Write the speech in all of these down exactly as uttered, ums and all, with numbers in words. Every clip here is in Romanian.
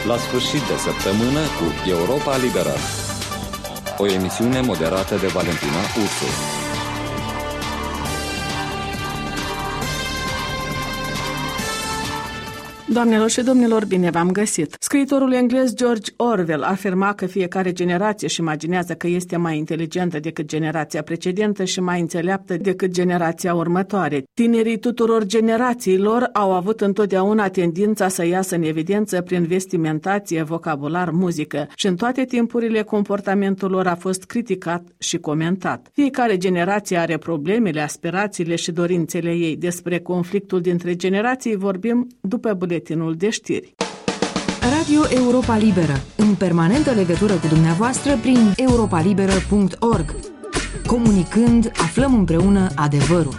la sfârșit de săptămână cu Europa Liberă. O emisiune moderată de Valentina Ursu. Doamnelor și domnilor, bine v-am găsit! Scriitorul englez George Orwell afirma că fiecare generație își imaginează că este mai inteligentă decât generația precedentă și mai înțeleaptă decât generația următoare. Tinerii tuturor generațiilor au avut întotdeauna tendința să iasă în evidență prin vestimentație, vocabular, muzică și în toate timpurile comportamentul lor a fost criticat și comentat. Fiecare generație are problemele, aspirațiile și dorințele ei. Despre conflictul dintre generații vorbim după buletinul de știri. Radio Europa Liberă, în permanentă legătură cu dumneavoastră prin europa liberă punct org. Comunicând, aflăm împreună adevărul.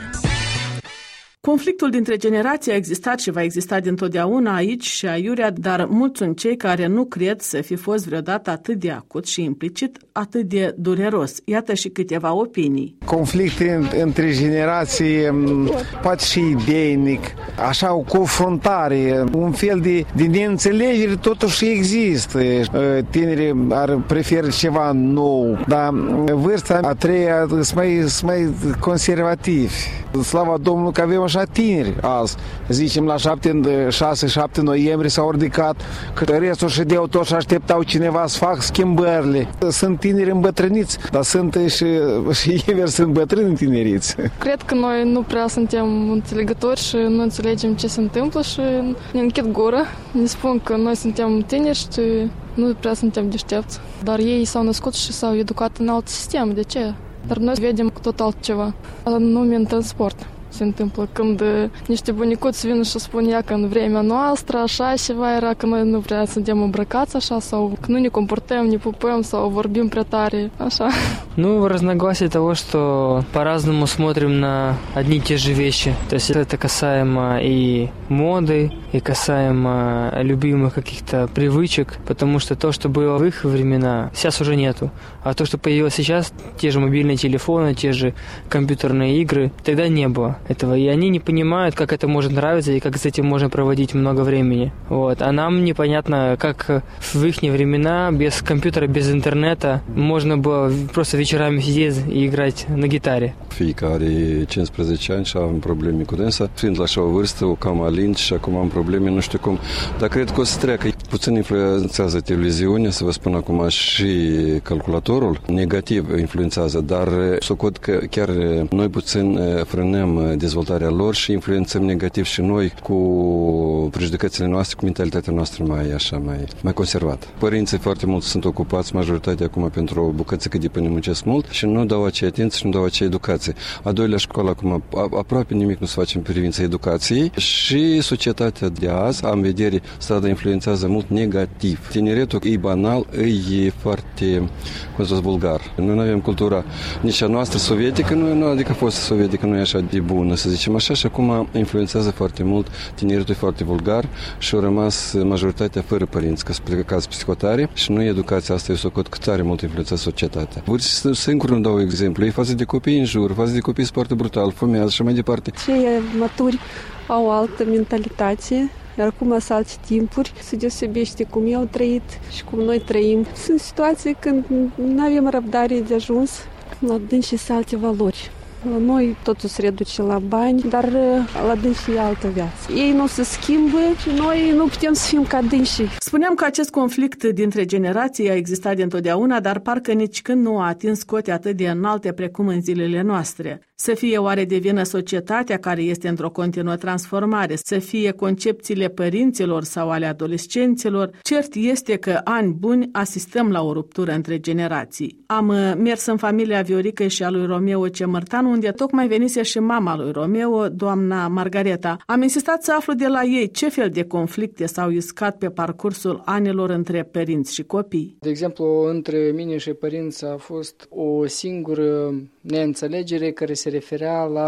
Conflictul dintre generații a existat și va exista dintotdeauna aici și aiurea, dar mulți sunt cei care nu cred să fi fost vreodată atât de acut și implicit, atât de dureros. Iată și câteva opinii. Conflictul între generații poate și ideinic, așa o confruntare, un fel de, de neînțelegere totuși există. Tinerii ar prefera ceva nou, dar vârsta a treia sunt mai, sunt mai conservativi. Slava Domnului că avem așa tineri azi. Zicem la șase șapte noiembrie s-au ridicat, că restul ședeau toți și așteptau cineva să facă schimbările. Sunt tineri îmbătrâniți, dar sunt și, și invers sunt bătrâni tineriți. Cred că noi nu prea suntem înțelegători și nu înțelegem ce se întâmplă și ne închid gura. Ne spun că noi suntem tineri și nu prea suntem deștepți. Dar ei s-au născut și s-au educat în alt sistem. De ce? Dar noi vedem tot altceva. Anume în transport se întâmplă când niște bunicuți vin și spun ea că în vremea noastră așa ceva era, că noi nu prea suntem îmbrăcați așa sau că nu ne comportăm, ne pupăm sau vorbим пrea тare, așa. Ну, разногласие того, что по-разному смотрим на одни и те же вещи. То есть это касаемо и моды, и касаемо любимых каких-то привычек, потому что то, что было в их времена, сейчас уже нету. А то, что появилось сейчас, те же мобильные телефоны, те же компьютерные игры, тогда не было этого. И они не понимают, как это может нравиться и как с этим можно проводить много времени. Вот. А нам непонятно, как в их времена без компьютера, без интернета можно было просто вечерами сидеть и играть на gitare. Fiecare cincisprezece ani și am probleme cu dânsa. Fiind la așa o vârstă, o cam alint și acum am probleme, nu știu cum. Dar cred că o să treacă. Puțin influențează televiziunea, să vă spun acum și calculatorul. Negativ influențează, dar socot că chiar noi puțin frânăm dezvoltarea lor și influențăm negativ și noi cu prejudecățile noastre, cu mentalitatea noastră mai așa, mai, mai conservată. Părinții foarte mult sunt ocupați, majoritatea acum pentru o bucățică de până muncesc mult și nu dau acea atenție și nu dau acea educație. A doilea școală acum aproape nimic nu se face în privința educației și societatea de azi, am vedere, strada influențează mult negativ. Tineretul e banal, e foarte, cum să zic, vulgar. Noi nu avem cultura nici a noastră sovietică, nu, adică a fost sovietică, nu e așa de bună, să zicem așa, și acum influențează foarte mult, tineretul e foarte vulgar și au rămas majoritatea fără părinți, că sunt plecați psihotare și nu educația asta, eu socot că tare mult influențează societatea. Vârste singur nu dau exemplu, e față de copii în jur, față de copii foarte brutal, fumează și mai departe. Cei maturi au altă mentalitate, iar acum sunt alte timpuri, se deosebește cum eu au trăit și cum noi trăim. Sunt situații când nu avem răbdare de ajuns, la dânsii sunt alte valori. La noi totul se reduce la bani, dar la dânsii e altă viață. Ei nu se schimbă și noi nu putem să fim ca dânsii. Spuneam că acest conflict dintre generații a existat dintotdeauna, dar parcă nici când nu a atins cote atât de înalte precum în zilele noastre. Să fie oare de vină societatea care este într-o continuă transformare, să fie concepțiile părinților sau ale adolescenților, cert este că ani buni asistăm la o ruptură între generații. Am mers în familia Vioricăi și a lui Romeo Cemărtan, unde tocmai venise și mama lui Romeo, doamna Margareta. Am insistat să aflu de la ei ce fel de conflicte s-au iscat pe parcursul anilor între părinți și copii. De exemplu, între mine și părinți a fost o singură neînțelegere care se referea la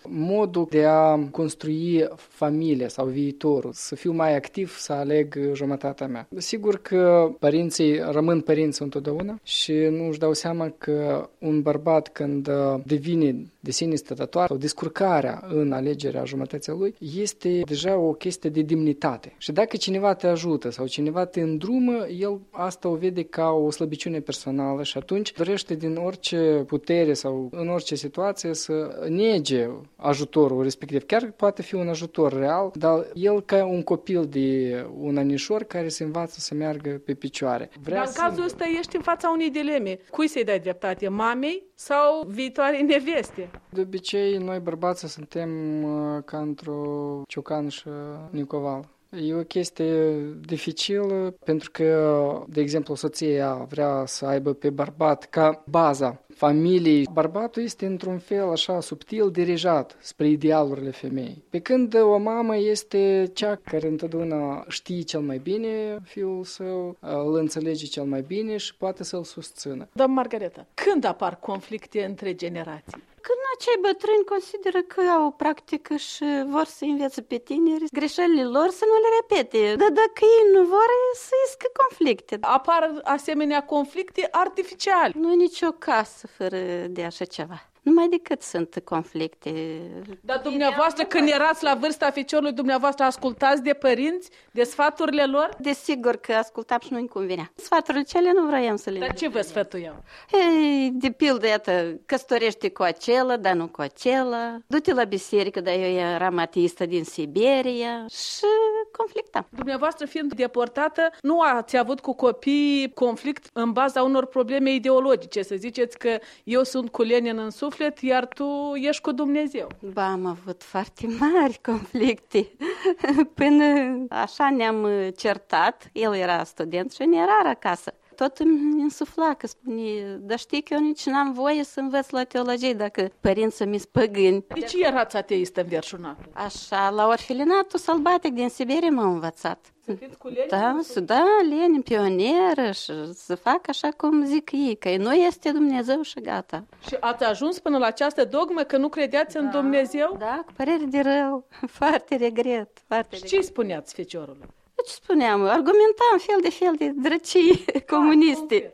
modul de a construi familia sau viitorul, să fiu mai activ, să aleg jumătatea mea. Sigur că părinții rămân părinți întotdeauna și nu își dau seama că un bărbat când devine de sine stătătoare sau descurcarea în alegerea jumătății lui este deja o chestie de demnitate. Și dacă cineva te ajută sau cineva te îndrumă, el asta o vede ca o slăbiciune personală și atunci dorește din orice putere sau în orice situație să nege ajutorul respectiv. Chiar poate fi un ajutor real, dar el ca un copil de un anișor care se învață să meargă pe picioare. Vrea dar în cazul ăsta ești în fața unei dileme. Cui să-i dai dreptate? Mamei sau viitoarei neveste? De obicei, noi bărbații suntem ca într-o ciocanșă nicovală. E o chestie dificilă pentru că, de exemplu, soția vrea să aibă pe bărbat ca baza familiei. Bărbatul este într-un fel așa subtil dirijat spre idealurile femeii. Pe când o mamă este cea care întotdeauna știe cel mai bine fiul său, îl înțelege cel mai bine și poate să-l susțină. Doamna Margareta, când apar conflicte între generații? Când acei bătrâni consideră că au o practică și vor să învețe pe tineri greșelile lor să nu le repete. Dar dacă ei nu vor, să iscă conflicte. Apar asemenea conflicte artificiale. Nu e nicio casă fără de așa ceva. Numai decât sunt conflicte. Dar dumneavoastră, când erați la vârsta feciorului, dumneavoastră ascultați de părinți, de sfaturile lor? Desigur că ascultam și nu-mi convenea. Sfaturile cele nu vroiam să le... Dar ce vă sfătuiau? Ei, de pildă, iată, căsătorește cu acela, dar nu cu acela. Du-te la biserică, dar eu eram ateistă din Siberia și conflictam. Dumneavoastră, fiind deportată, nu ați avut cu copii conflict în baza unor probleme ideologice, să ziceți că eu sunt cu Lenin în suflet, iar tu ești cu Dumnezeu. Ba, am avut foarte mari conflicte. Până așa ne-am certat, el era student și ne era acasă. Tot îmi insufla că spune, dar știi că eu nici n-am voie să învăț la teologie dacă părinții mi-s păgâni. Deci erați ateistă înverșunată? Așa, la orfelinatul sălbatic din Siberia m-am învățat. Să fiți cu Lenin? Da, să, da, Lenin, pionieră și să fac așa cum zic ei, că nu este Dumnezeu și gata. Și ați ajuns până la această dogmă că nu credeați da, în Dumnezeu? Da, cu părere de rău, foarte regret. Foarte și ce spuneați feciorului? Ce spuneam? Argumentam fel de fel de drăcii comuniste.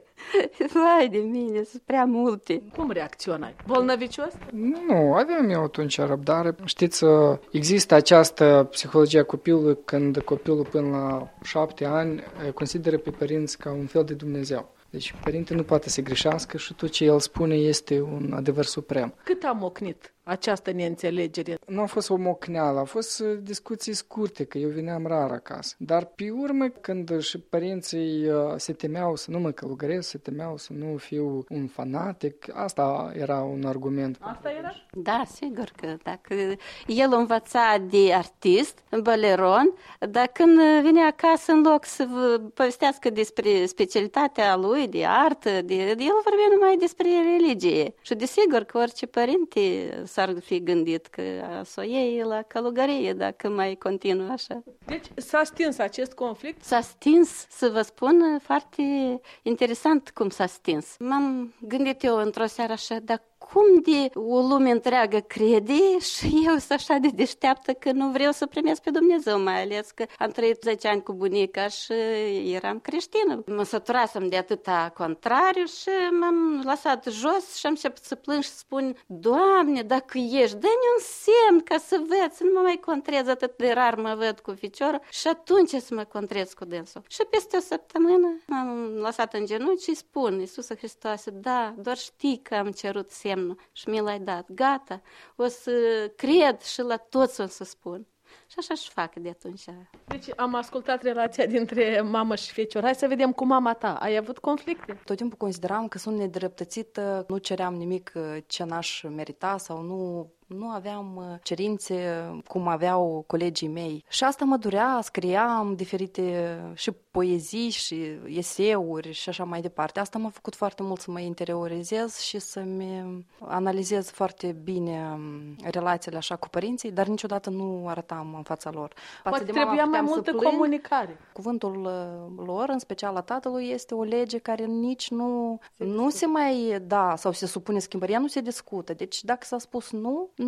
Vai de mine, sunt prea multe. Cum reacționai? Bolnăvicios? Nu, aveam eu atunci răbdare. Știți, există această psihologie a copilului când copilul până la șapte ani consideră pe părinți ca un fel de Dumnezeu. Deci părinte nu poate să greșească și tot ce el spune este un adevăr suprem. Cât a mocnit această neînțelegere? Nu a fost o mocneală, a fost discuții scurte, că eu veneam rar acasă. Dar pe urmă, când și părinții se temeau să nu mă călugăresc, se temeau să nu fiu un fanatic, asta era un argument. Asta era? Da, sigur că dacă el învăța de artist, baleron, dar când venea acasă, în loc să vă povestească despre specialitatea lui, de artă, de, el vorbea numai despre religie. Și desigur că orice părinte s-ar fi gândit că să o iei la călugărie dacă mai continuă așa. Deci s-a stins acest conflict? S-a stins, să vă spun, foarte interesant cum s-a stins. M-am gândit eu într-o seară așa, dar cum de o lume întreagă crede și eu sunt așa de deșteaptă că nu vreau să primesc pe Dumnezeu, mai ales că am trăit zece ani cu bunica și eram creștină. Mă săturasem de atâta contrariu și m-am lăsat jos și am început să plâng și să spun, Doamne, dacă ești, dă-ne un semn ca să văd, să nu mă mai contrez, atât de rar mă văd cu ficiorul și atunci să mă contrez cu dânsul. Și peste o săptămână m-am lăsat în genunchi și spun, Iisuse Hristoase, da, doar știi că am cerut semn și mi l-ai dat. Gata, o să cred și la toți o să spun. Și așa și fac de atunci. Deci am ascultat relația dintre mamă și fecior. Hai să vedem cu mama ta. Ai avut conflicte? Tot timpul consideram că sunt nedreptățită, nu ceream nimic ce n-aș merita sau nu... Nu aveam cerințe cum aveau colegii mei. Și asta mă durea, scriam diferite și poezii și eseuri și așa mai departe. Asta m-a făcut foarte mult să mă interiorizez și să-mi analizez foarte bine relațiile așa cu părinții, dar niciodată nu arătam în fața lor. Poate trebuia mai multă comunicare. Cuvântul lor, în special a tatălui, este o lege care nici nu se, nu se mai da sau se supune schimbări, ea nu se discută. Deci dacă s-a spus nu, nu.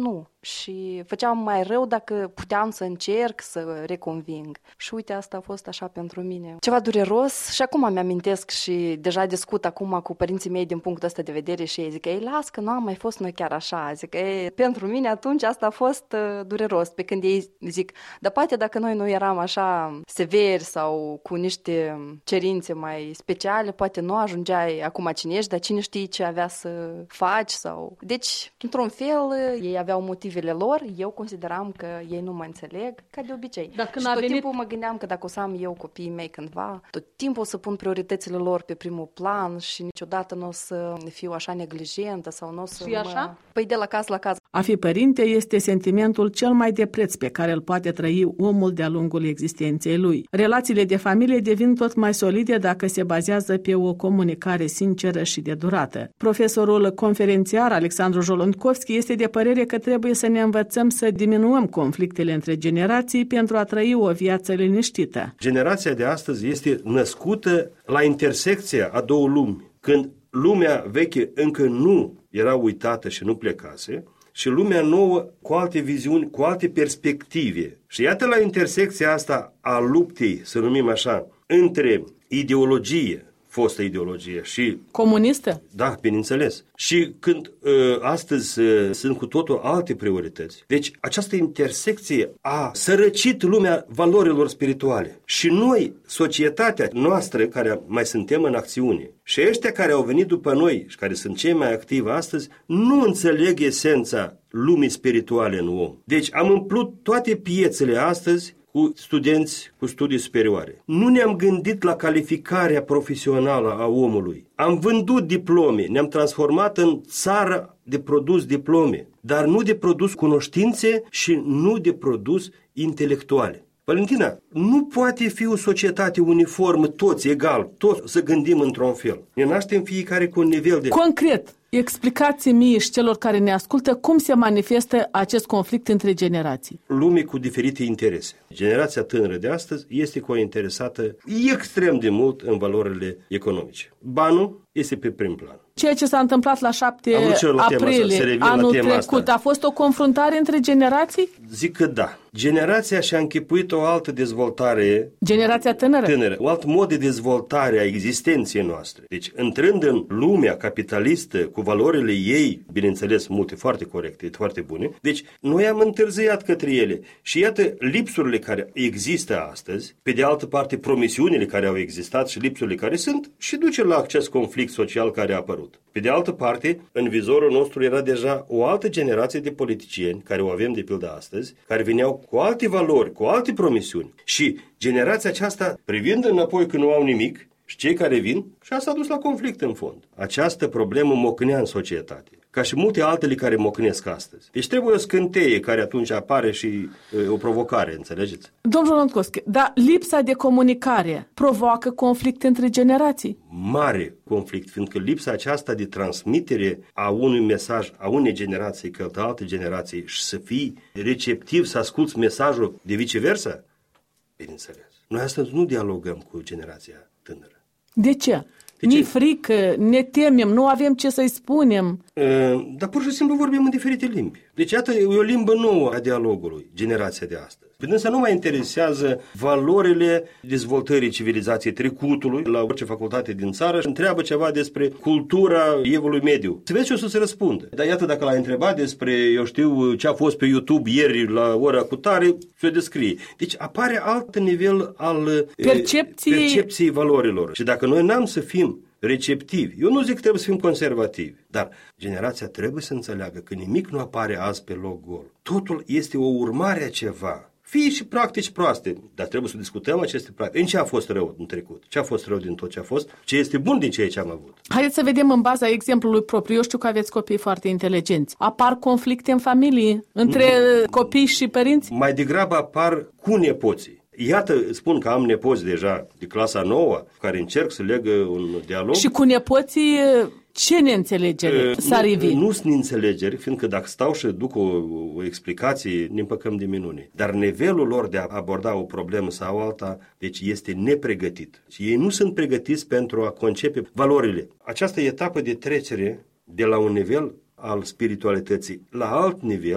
și făceam mai rău dacă puteam să încerc să reconving. Și uite, asta a fost așa pentru mine ceva dureros și acum mi-amintesc și deja discut acum cu părinții mei din punctul ăsta de vedere și ei zic, ei, las că nu am mai fost noi chiar așa. Zic, ei, pentru mine atunci asta a fost uh, dureros, pe când ei zic, dar poate dacă noi nu eram așa severi sau cu niște cerințe mai speciale, poate nu ajungeai acum cine ești, dar cine știe ce avea să faci sau... Deci, într-un fel, ei aveau motivele lor, eu consideram că ei nu mă înțeleg, ca de obicei. Dar când și a tot venit... timpul mă gândeam că dacă o să am eu copiii mei cândva, tot timpul o să pun prioritățile lor pe primul plan și niciodată nu o să fiu așa neglijentă sau nu o să Și mă... așa? Păi de la caz la caz. A fi părinte este sentimentul cel mai de preț pe care îl poate trăi omul de-a lungul existenței lui. Relațiile de familie devin tot mai solide dacă se bazează pe o comunicare sinceră și de durată. Profesorul conferențiar Alexandru Jolondkovski este de părere că trebuie să ne învățăm să diminuăm conflictele între generații pentru a trăi o viață liniștită. Generația de astăzi este născută la intersecția a două lumi, când lumea veche încă nu era uitată și nu plecase, și lumea nouă cu alte viziuni, cu alte perspective. Și iată la intersecția asta a luptei, să numim așa, între ideologie, fostă ideologie și... Comunistă? Da, bineînțeles. Și când uh, astăzi uh, sunt cu totul alte priorități. Deci această intersecție a sărăcit lumea valorilor spirituale. Și noi, societatea noastră, care mai suntem în acțiune, și ăștia care au venit după noi și care sunt cei mai activi astăzi, nu înțeleg esența lumii spirituale în om. Deci am umplut toate piețele astăzi cu studenți cu studii superioare. Nu ne-am gândit la calificarea profesională a omului. Am vândut diplome, ne-am transformat în țară de produs diplome, dar nu de produs cunoștințe și nu de produs intelectuale. Valentina, nu poate fi o societate uniformă, toți egal, toți să gândim într-un fel. Ne naștem fiecare cu un nivel de... Concret, explicați mie și celor care ne ascultă cum se manifestă acest conflict între generații. Lume cu diferite interese. Generația tânără de astăzi este cointeresată extrem de mult în valorile economice. Banul este pe prim plan. Ceea ce s-a întâmplat la șapte aprilie anul trecut a fost o confruntare între generații? Zic că da. Generația și-a închipuit o altă dezvoltare. Generația tânără? Tânără. Un alt mod de dezvoltare a existenței noastre. Deci, intrând în lumea capitalistă, cu valorile ei, bineînțeles, multe foarte corecte, foarte bune, deci noi am întârziat către ele. Și iată lipsurile care există astăzi, pe de altă parte promisiunile care au existat și lipsurile care sunt, și duce la acest conflict social care a apărut. Pe de altă parte, în vizorul nostru era deja o altă generație de politicieni, care o avem de pildă astăzi, care veneau cu alte valori, cu alte promisiuni. Și generația aceasta, privind înapoi că nu au nimic, și cei care vin, și asta a dus la conflict în fond. Această problemă mocnea în societate, ca și multe altele care mocnesc astăzi. Deci trebuie o scânteie care atunci apare și e, o provocare, înțelegeți? Domnul Jolondkovski, dar lipsa de comunicare provoacă conflict între generații? Mare conflict, fiindcă lipsa aceasta de transmitere a unui mesaj, a unei generații către alte generații și să fii receptiv, să asculți mesajul de viceversa, bineînțeles. Noi astăzi nu dialogăm cu generația tânără. De ce? Ne frică, ne temem, nu avem ce să-i spunem. E, dar pur și simplu vorbim în diferite limbi. Deci, iată, e o limbă nouă a dialogului, generația de astăzi. Însă nu mai interesează valorile dezvoltării civilizației trecutului la orice facultate din țară și întreabă ceva despre cultura evului mediu. Să vezi ce o să se răspundă. Dar iată, dacă l-a întrebat despre, eu știu, ce a fost pe YouTube ieri la ora cutare, se descrie. Deci apare alt nivel al percepției, percepției valorilor. Și dacă noi n-am să fim receptivi, eu nu zic că trebuie să fim conservativi, dar generația trebuie să înțeleagă că nimic nu apare azi pe loc gol. Totul este o urmare a ceva. Fie și practici proaste, dar trebuie să discutăm aceste practici. În ce a fost rău în trecut? Ce a fost rău din tot ce a fost? Ce este bun din ceea ce am avut? Haideți să vedem în baza exemplului propriu. Eu știu că aveți copii foarte inteligenți. Apar conflicte în familie între mm. copii și părinți? Mai degrabă apar cu nepoții. Iată, spun că am nepoți deja de clasa nouă, care încerc să legă un dialog. Și cu nepoții ce neînțelegere uh, s-ar ivi? Nu sunt neînțelegeri, fiindcă dacă stau și duc o, o explicație, ne împăcăm de minune. Dar nivelul lor de a aborda o problemă sau alta, deci este nepregătit. Și ei nu sunt pregătiți pentru a concepe valorile. Această etapă de trecere de la un nivel al spiritualității la alt nivel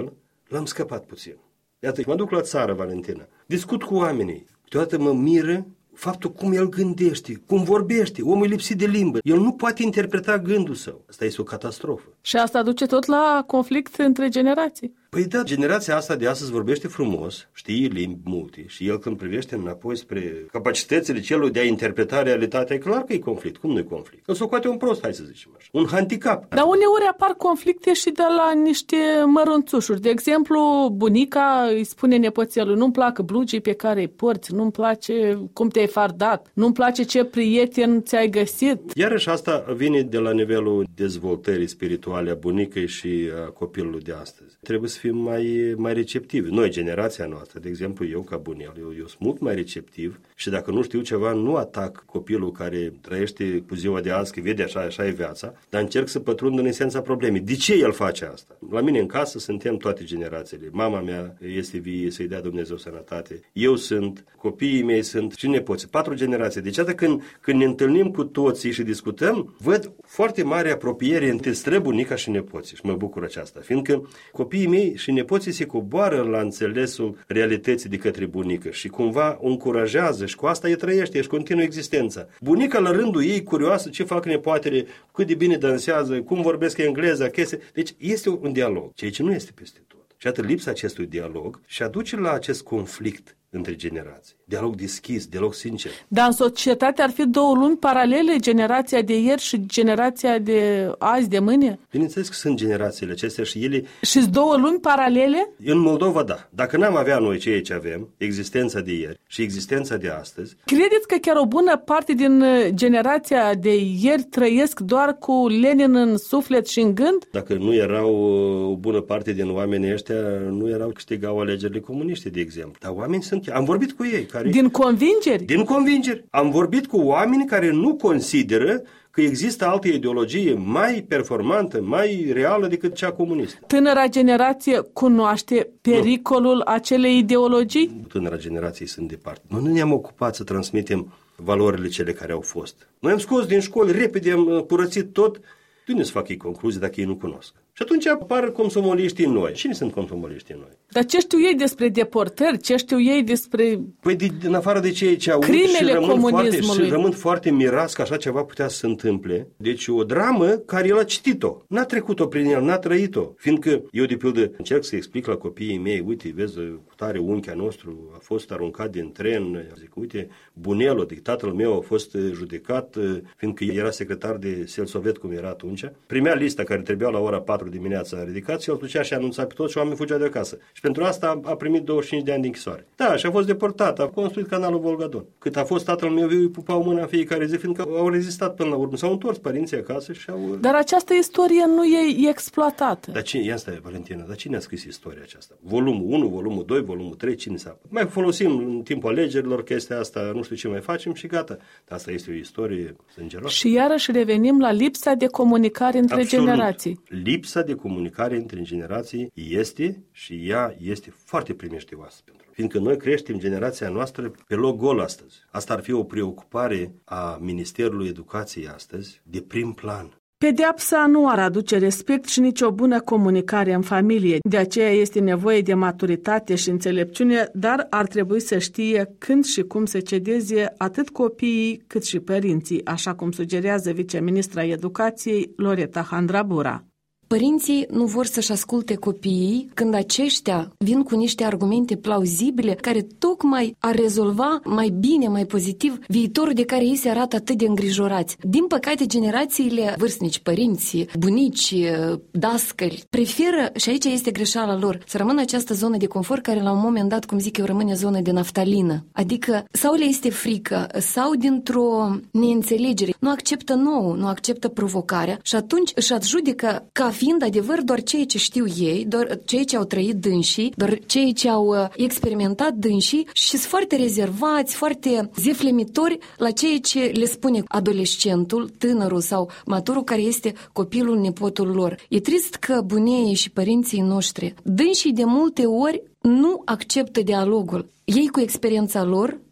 l-am scăpat puțin. Iată, mă duc la țară, Valentina, discut cu oamenii, câteodată mă miră faptul cum el gândește, cum vorbește, omul e lipsit de limbă. El nu poate interpreta gândul său. Asta este o catastrofă. Și asta duce tot la conflict între generații. Păi da, generația asta de astăzi vorbește frumos, știe limbi multe și el când privește înapoi spre capacitățile celor de a interpreta realitatea, e clar că e conflict. Cum nu e conflict? Îl socoate un prost, hai să zicem așa. Un handicap. Dar uneori apar conflicte și de la niște mărunțușuri. De exemplu, bunica îi spune nepoțelul, nu-mi plac blugii pe care îi porți, nu-mi place cum te-ai fardat, nu-mi place ce prieten ți-ai găsit. Iarăși asta vine de la nivelul dezvoltării spirituale a bunicăi și a copilului de astăzi. Trebuie să fim mai, mai receptivi. Noi, generația noastră, de exemplu, eu ca buniel, eu, eu sunt mult mai receptiv și dacă nu știu ceva, nu atac copilul care trăiește cu ziua de azi, că vede așa, așa e viața, dar încerc să pătrund în esența problemei. De ce el face asta? La mine în casă suntem toate generațiile. Mama mea este vie, să-i dea Dumnezeu sănătate. Eu sunt, copiii mei sunt și nepoții. Patru generații. Deci, atât când, când ne întâlnim cu toții și discutăm, văd foarte mare apropiere între străbunica și nepoții și mă bucur aceasta, fiindcă copiii mei și nepoții se coboară la înțelesul realității de către bunică și cumva o încurajează și cu asta e trăiește, își continuă existența. Bunica la rândul ei curioasă ce fac nepoatele, cât de bine dansează, cum vorbesc engleza, chestii. Deci este un dialog, ceea ce nu este peste tot. Și atât lipsa acestui dialog și aduce la acest conflict între generații. Dialog deschis, dialog sincer. Dar în societate ar fi două lumi paralele, generația de ieri și generația de azi, de mâine? Bineînțeles că sunt generațiile acestea și ele... Și-s două lumi paralele? În Moldova, da. Dacă n-am avea noi ceea ce avem, existența de ieri și existența de astăzi... Credeți că chiar o bună parte din generația de ieri trăiesc doar cu Lenin în suflet și în gând? Dacă nu erau o bună parte din oamenii ăștia, nu erau câștigau alegerile comuniste, de exemplu. Dar oamenii sunt... Am vorbit cu ei. Care... Din convingeri? Din convingeri. Am vorbit cu oameni care nu consideră că există altă ideologie mai performantă, mai reală decât cea comunistă. Tânăra generație cunoaște pericolul nu. acelei ideologii? Tânăra generație sunt departe. Noi nu ne-am ocupat să transmitem valorile cele care au fost. Noi am scos din școli, repede am curățit tot. De unde să fac ei concluzii dacă ei nu cunosc? Și atunci apar comsomoliștii în noi. Cine sunt comsomoliștii în noi? Dar ce știu ei despre deportări? Ce știu ei despre... Păi de, în afară de ceea ce aud și rămân, foarte, și rămân foarte mirați că așa ceva putea să se întâmple. Deci o dramă care el a citit-o. N-a trecut-o prin el, n-a trăit-o. Fiindcă eu, de pildă, încerc să explic la copiii mei, uite, vezi, cu tare unchea nostru a fost aruncat din tren. Zic, uite, bunelul, de tatăl meu a fost judecat, fiindcă era secretar de Selsovet, cum era atunci. Primea lista care trebuia la ora patru dimineața ridicat și el ducea și anunța pe toți și oamenii fugeau de acasă. Și pentru asta a primit douăzeci și cinci de ani de închisoare. Da, și a fost deportat, a construit canalul Volga-Don. Cât a fost tatăl meu viu, îi pupau mâna în fiecare zi, fiindcă au rezistat până la urmă. S-au întors părinții acasă și au... Dar această istorie nu e exploatată. Dar cine, ia stai, Valentina, dar cine a scris istoria aceasta? Volumul unu, volumul doi, volumul trei, cine s-a... Mai folosim în timpul alegerilor chestia asta, nu știu ce mai facem și gata. Dar asta este o istorie sângeroasă. Și iarăși revenim la lipsa de comunicare între Absolut. generații. Lipsa de comunicare între generații este și ea este foarte primejdioasă pentru noi. Fiindcă noi creștem generația noastră pe loc gol astăzi. Asta ar fi o preocupare a Ministerului Educației astăzi de prim plan. Pedeapsa nu ar aduce respect și nicio bună comunicare în familie. De aceea este nevoie de maturitate și înțelepciune, dar ar trebui să știe când și cum să cedeze atât copiii cât și părinții, așa cum sugerează viceministra Educației Loreta Handrabura. Părinții nu vor să-și asculte copiii când aceștia vin cu niște argumente plauzibile care tocmai ar rezolva mai bine, mai pozitiv viitorul de care ei se arată atât de îngrijorați. Din păcate, generațiile vârstnici, părinții, bunici, dascăli, preferă, și aici este greșeala lor, să rămână această zonă de confort care la un moment dat, cum zic eu, rămâne zonă de naftalină. Adică sau le este frică, sau dintr-o neînțelegere, nu acceptă nou, nu acceptă provocarea și atunci își adjudică ca fiind adevăr doar ceea ce știu ei, doar ceea ce au trăit dânsii, doar ceea ce au experimentat dânsii și sunt foarte rezervați, foarte zeflemitori la ceea ce le spune adolescentul, tânărul sau maturul care este copilul, nepotul lor. E trist că buneii și părinții noștri, dânsii de multe ori nu acceptă dialogul. Ei cu experiența lor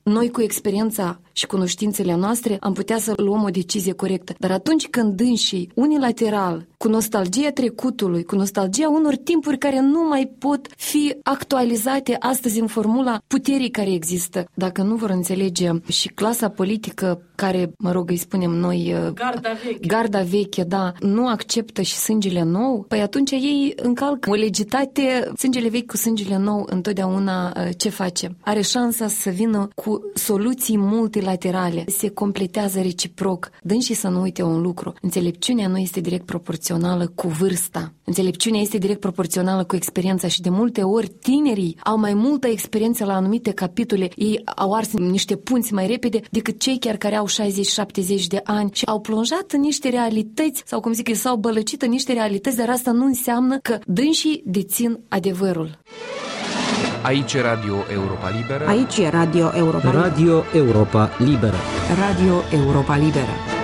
noi cu experiența și cunoștințele noastre am putea să luăm o decizie corectă. Dar atunci când dânsii unilateral, cu nostalgia trecutului, cu nostalgia unor timpuri care nu mai pot fi actualizate astăzi în formula puterii care există, dacă nu vor înțelege și clasa politică care, mă rog, îi spunem noi, garda veche, garda veche, da, nu acceptă și sângele nou, păi atunci ei încalcă o legitate, sângele vechi cu sângele nou întotdeauna ce face? Are șansa să vină cu soluții multilaterale, se completează reciproc. Dânsii să nu uite un lucru, înțelepciunea nu este direct proporțională cu vârsta. Înțelepciunea este direct proporțională cu experiența și de multe ori tinerii au mai multă experiență la anumite capitole, ei au ars niște punți mai repede decât cei chiar care au șaizeci șaptezeci de ani și au plonjat în niște realități sau, cum zic, s-au bălăcit în niște realități, dar asta nu înseamnă că dânsii dețin adevărul. Aici e Radio Europa Liberă. Aici e Radio Europa Liberă. Radio Europa Liberă. Radio Europa Liberă.